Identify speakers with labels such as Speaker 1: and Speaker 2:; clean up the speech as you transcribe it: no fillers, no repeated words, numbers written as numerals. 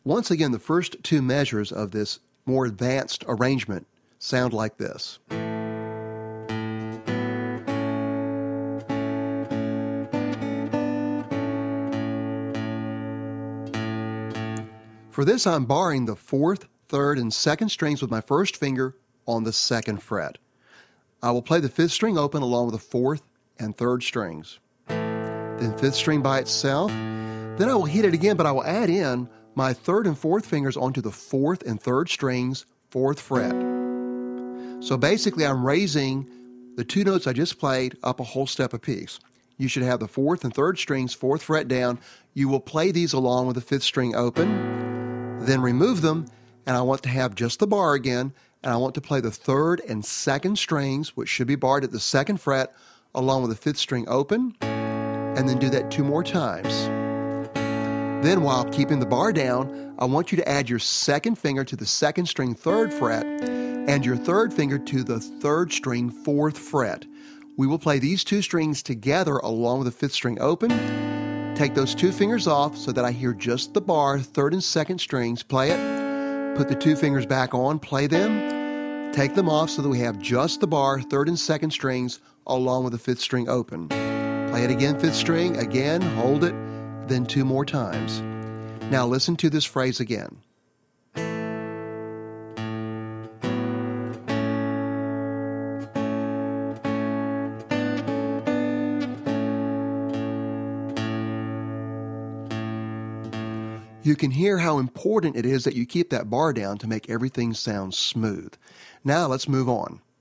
Speaker 1: Once again, the first two measures of this more advanced arrangement sound like this. For this, I'm barring the fourth, third, and second strings with my first finger on the second fret. I will play the fifth string open along with the fourth and third strings. Then fifth string by itself. Then I will hit it again, but I will add in my third and fourth fingers onto the fourth and third strings, fourth fret. So basically, I'm raising the two notes I just played up a whole step apiece. You should have the fourth and third strings, fourth fret down. You will play these along with the fifth string open, then remove them, and I want to have just the bar again, and I want to play the third and second strings, which should be barred at the second fret, along with the fifth string open, and then do that two more times. Then while keeping the bar down, I want you to add your second finger to the second string third fret and your third finger to the third string fourth fret. We will play these two strings together along with the fifth string open. Take those two fingers off so that I hear just the bar, third and second strings. Play it. Put the two fingers back on, play them. Take them off so that we have just the bar, third and second strings along with the fifth string open. Play it again, fifth string, again, hold it, then two more times. Now listen to this phrase again. You can hear how important it is that you keep that bar down to make everything sound smooth. Now let's move on.